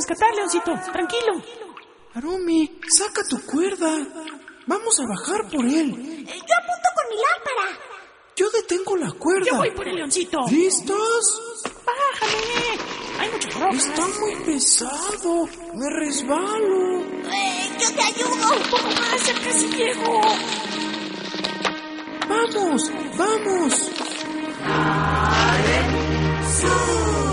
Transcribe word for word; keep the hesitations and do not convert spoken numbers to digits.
rescatar, Leoncito. Tranquilo. Harumi, saca tu cuerda. Vamos a bajar por él. Yo apunto con mi lámpara. Yo detengo la cuerda. Yo voy por el Leoncito. ¿Listos? Bájame. Hay muchas rocas. Está muy pesado. Me resbalo. Eh, yo te ayudo. Un poco más, ya casi llego. ¡Vamos! ¡Vamos! ¡Sube!